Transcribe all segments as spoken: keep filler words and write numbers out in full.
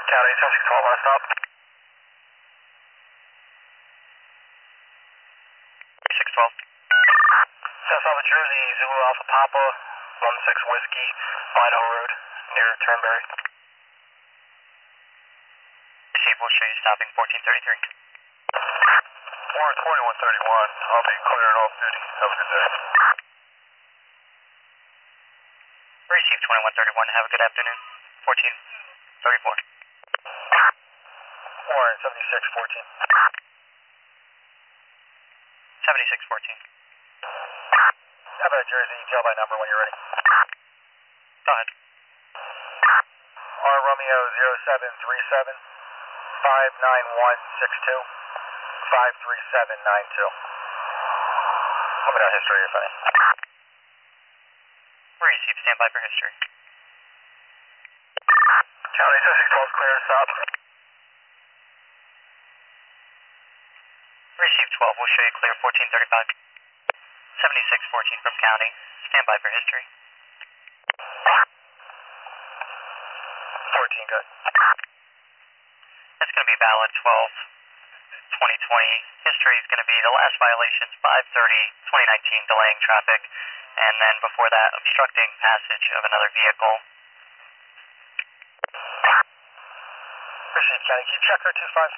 County seven six twelve, last stop. six twelve. South Alpha Jersey, Zulu Alpha Papa, one six Whiskey, Idaho Road, near Turnberry. Receive, we'll show you stopping fourteen thirty-three. Warren twenty-one thirty-one, I'll be cleared off duty. Have a good day. Receive twenty-one thirty-one, have a good afternoon. fourteen thirty-four. Warren seventy-six fourteen. seventy-six fourteen. Have a Jersey, jail by number when you're ready. Go ahead. R Romeo zero seven three seven, five nine one six two, five three seven nine two. Let me know history if any. Receive, stand by for history. County seven six twelve, clear, stop. Receive twelve, we'll show you clear fourteen thirty-five. seventy-six fourteen from county, stand by for history. fourteen, good. That's going to be valid twelve twenty twenty. History is going to be the last violations five thirty twenty nineteen, delaying traffic, and then before that, obstructing passage of another vehicle. Appreciate it, County. Can you check her two five?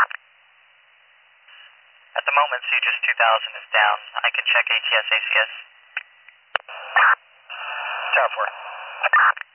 At the moment, C G S two thousand is down. I can check A T S A C S. Tower four.